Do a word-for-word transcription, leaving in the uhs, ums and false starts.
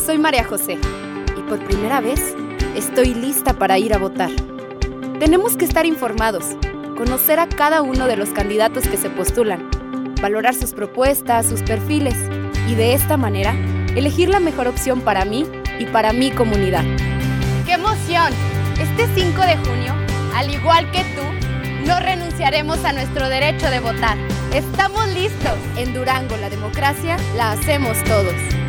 soy María José y por primera vez estoy lista para ir a votar. Tenemos que estar informados, conocer a cada uno de los candidatos que se postulan, valorar sus propuestas, sus perfiles y de esta manera elegir la mejor opción para mí y para mi comunidad. ¡Qué emoción! Este cinco de junio, al igual que tú, no renunciaremos a nuestro derecho de votar. ¡Estamos listos! En Durango la democracia la hacemos todos.